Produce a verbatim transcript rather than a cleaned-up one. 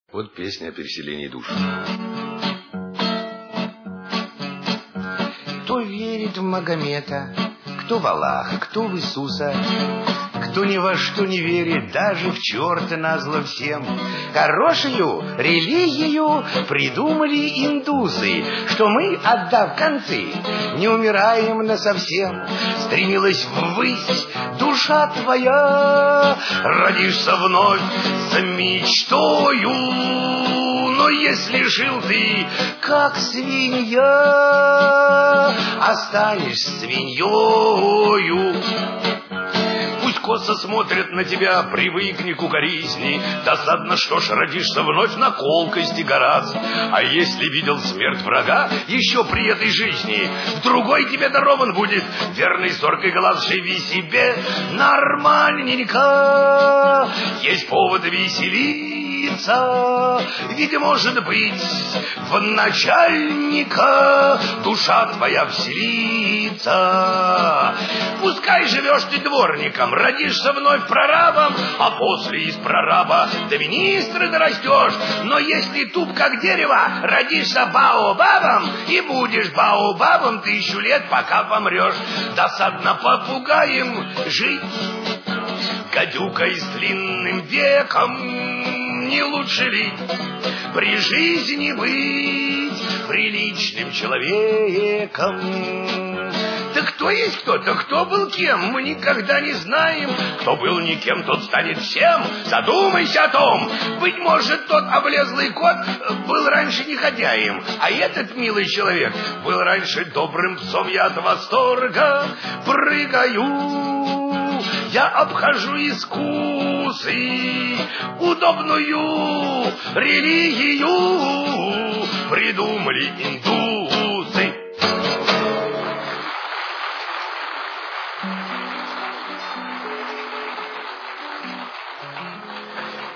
Вот песня о переселении душ. Кто верит в Магомета, кто в Аллаха, кто в Иисуса, кто ни во что не верит, даже в черта назло всем. Хорошую религию придумали индусы, что мы, отдав концы, не умираем насовсем. Стремилась ввысь душа твоя, родишься вновь с мечтою. Но если жил ты, как свинья, останешься свиньёю. Пусть косо смотрят на тебя, привыкни к укоризни. Досадно, что ж, родишься вновь на колкости гораздо. А если видел смерть врага еще при этой жизни, в другой тебе дарован будет верный зоркий глаз. Живи себе нормальненько, есть повод веселиться. Ведь, может быть, в начальника душа твоя вселится. Пускай живешь ты дворником, родишься вновь прорабом, а после из прораба до министра дорастешь. Но если туп как дерево, родишься баобабом, и будешь баобабом тысячу лет, пока помрешь. Досадно попугаем жить, гадюкой с длинным веком, не лучше ли при жизни быть приличным человеком? Да кто есть кто-то, кто был кем, мы никогда не знаем. Кто был никем, тот станет всем. Задумайся о том. Быть может, тот облезлый кот был раньше негодяем, а этот милый человек был раньше добрым псом. Я от восторга прыгаю, я обхожу искусы, удобную религию придумали индусы.